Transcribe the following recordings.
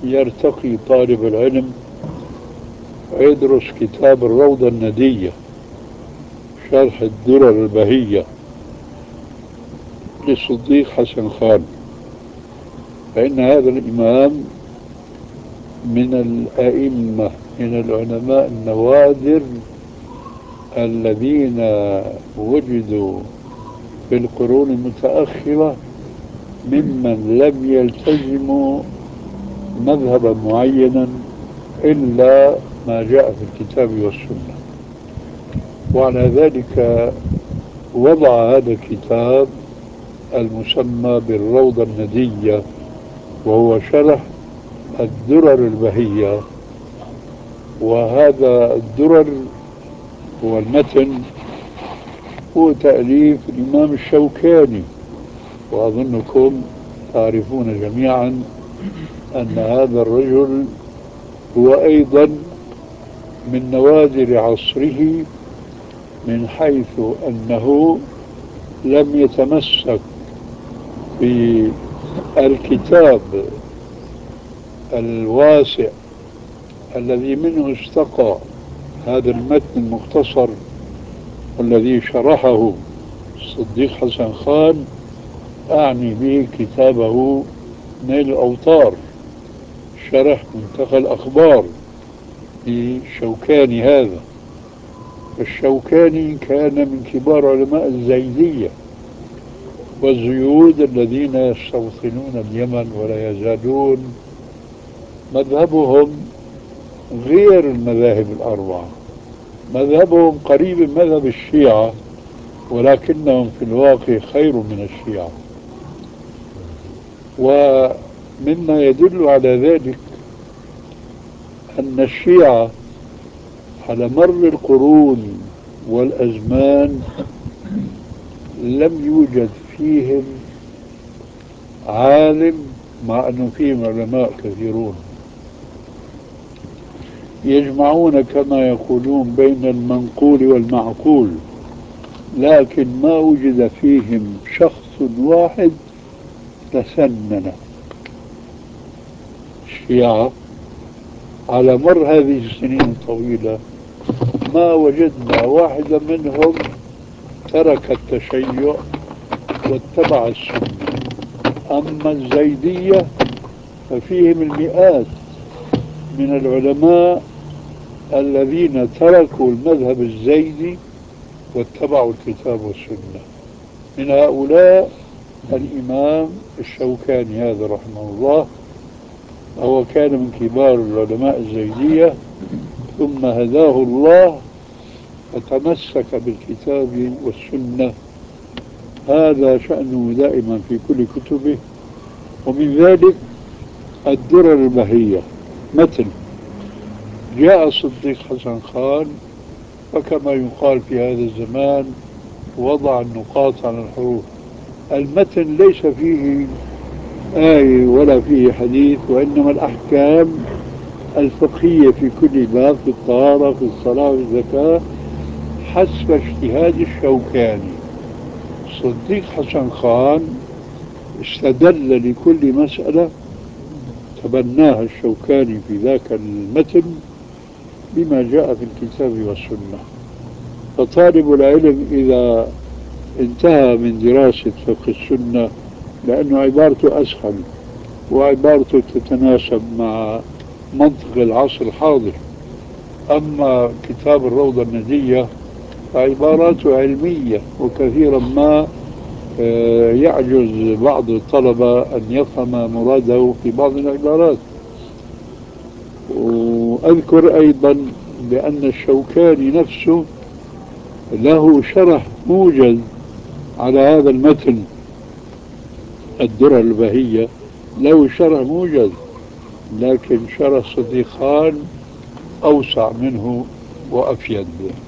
يرتقي طالب العلم ويدرس كتاب الروضة الندية شرح الدرر البهية للصديق حسن خان، فإن هذا الإمام من الأئمة، من العلماء النوادر الذين وجدوا في القرون المتأخرة ممن لم يلتزموا مذهبا معينا إلا ما جاء في الكتاب والسنة. وعلى ذلك وضع هذا الكتاب المسمى بالروضة الندية، وهو شرح الدرر البهية. وهذا الدرر هو المتن، هو تأليف الإمام الشوكاني، وأظنكم تعرفون جميعا أن هذا الرجل هو أيضا من نوادر عصره، من حيث أنه لم يتمسك بالكتاب الواسع الذي منه استقى هذا المتن المختصر والذي شرحه الصديق حسن خان، أعني به كتابه نيل الأوطار شرح منتخى الأخبار للشوكاني. هذا الشوكاني كان من كبار علماء الزيدية والزيود الذين يستوطنون اليمن ولا يزالون مذهبهم غير المذاهب الأربعة، مذهبهم قريب من مذهب الشيعة، ولكنهم في الواقع خير من الشيعة. ومما يدل على ذلك أن الشيعة على مر القرون والأزمان لم يوجد فيهم عالم، مع أنه فيهم علماء كثيرون يجمعون كما يقولون بين المنقول والمعقول، لكن ما وجد فيهم شخص واحد تسنن. الشيعة على مر هذه السنين الطويلة ما وجدنا واحدا منهم ترك التشيع واتبع السنة. أما الزيدية ففيهم المئات من العلماء الذين تركوا المذهب الزيدي واتبعوا الكتاب والسنة. من هؤلاء الإمام الشوكاني هذا رحمه الله، هو كان من كبار العلماء الزيدية، ثم هداه الله فتمسك بالكتاب والسنة. هذا شأنه دائما في كل كتبه. ومن ذلك الدرر البهية متن جاء الصديق حسن خان، وكما يقال في هذا الزمان وضع النقاط على الحروف. المتن ليس فيه آية ولا فيه حديث، وإنما الأحكام الفقهية في كل باب، في الطهارة، في الصلاة، في الزكاة، حسب اجتهاد الشوكاني. صديق حسن خان استدل لكل مسألة تبناها الشوكاني في ذاك المتن بما جاء في الكتاب والسنة. فطالب العلم إذا انتهى من دراسة فقه السنة، لأنه عبارته أسهل وعبارته تتناسب مع منطق العصر الحاضر، أما كتاب الروضة الندية فعباراته علمية، وكثيرا ما يعجز بعض الطلبة أن يفهم مراده في بعض العبارات. وأذكر أيضا بأن الشوكاني نفسه له شرح موجز على هذا المتن الدرر البهية، له شرح موجز، لكن شرح صديق خان أوسع منه وأفيد.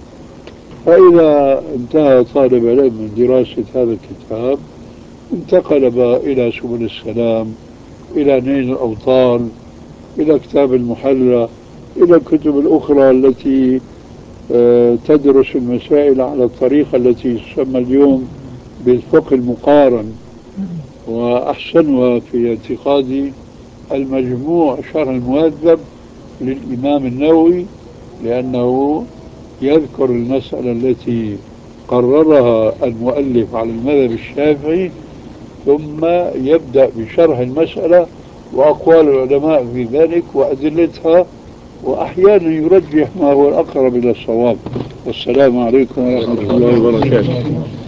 فإذا انتهى طالب علم من دراسة هذا الكتاب انتقل بقى إلى سبل السلام، إلى نيل الأوطار، إلى كتاب المحلى، إلى الكتب الأخرى التي تدرس المسائل على الطريقة التي تسمى اليوم بالفقه المقارن. وأحسنها في اعتقادي المجموع شرح المهذب للإمام النووي، لأنه يذكر المسألة التي قررها المؤلف على المذهب الشافعي، ثم يبدأ بشرح المسألة وأقوال العلماء في ذلك وأدلتها، وأحيانا يرجح ما هو الأقرب إلى الصواب. والسلام عليكم ورحمة الله وبركاته.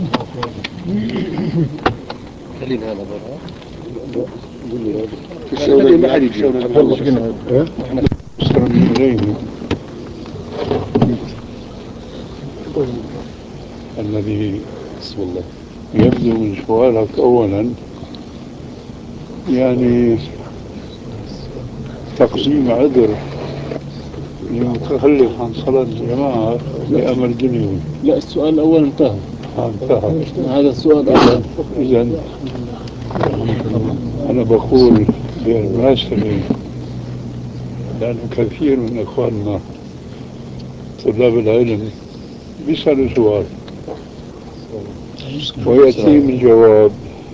خلينا هذا برا. في الشغل ما حد يجي الذي بسم الله. يبدو من سؤالك أولا يعني تقديم عذر لمتخلف عن صلاة الجماعة لأمر دنيوي. لا، السؤال الأول انتهى. انتهى. هذا السؤال أول. إذا أنا بقول بالمناسبة، لأن كثير من إخواننا طلاب العلم بيسألوا سؤال ويأتيهم الجواب،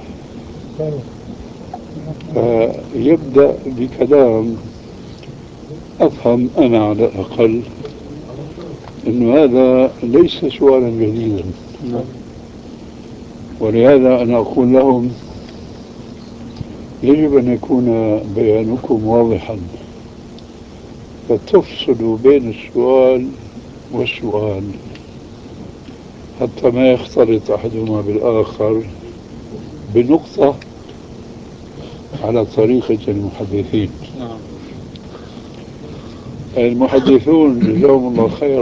فيبدأ بكلام أفهم أنا على الأقل أن هذا ليس سؤالا جديدا، ولهذا أنا أقول لهم يجب أن يكون بيانكم واضحا، فتفصلوا بين السؤال والسؤال حتى ما يختلط أحدهما بالآخر بنقطة على طريقة المحدثين. المحدثون جزاهم الله خيرا